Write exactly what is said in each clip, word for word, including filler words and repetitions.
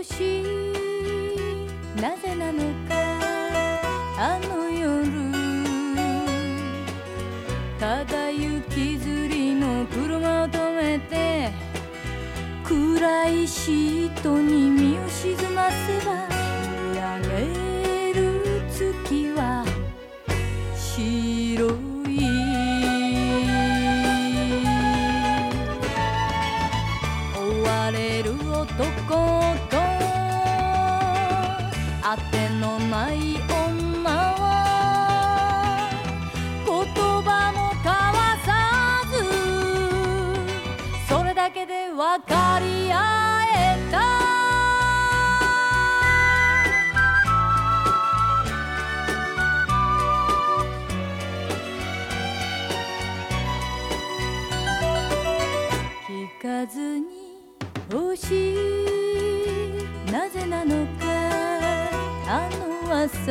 しなぜなのかあの夜ただ雪吊りの車を止めて暗いシートに身を沈ませば見上げる月は白い追われる男とあてのない女は言葉も交わさずそれだけで分かり合えた聞かずに欲しいなぜなのかあの朝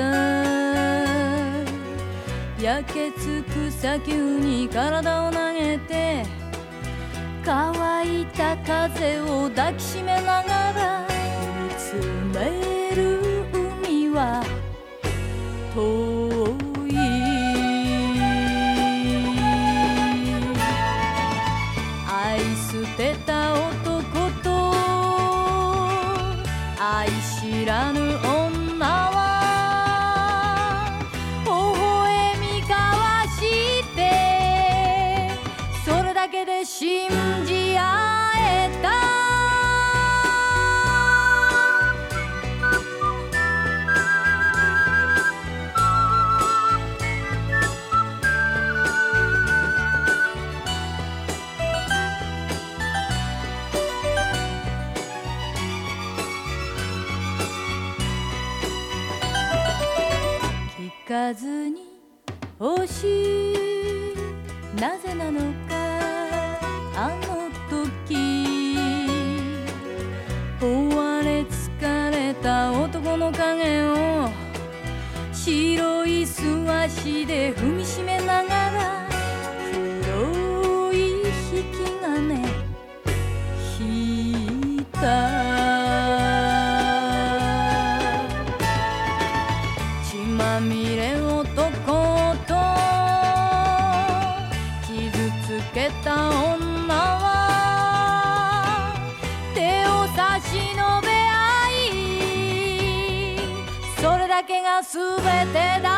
焼けつく砂丘に体を投げて乾いた風を抱きしめながら見つめる海は遠い愛捨てた男と愛知らぬ女は微笑み交わしてそれだけで信じ合えた聞かずに欲しいなぜなのかあの時追われ疲れた男の影を白い素足で踏みしめながら黒い引き金引いた血まみれ男と傷つけた女は手を差し伸べ合いそれだけが全てだ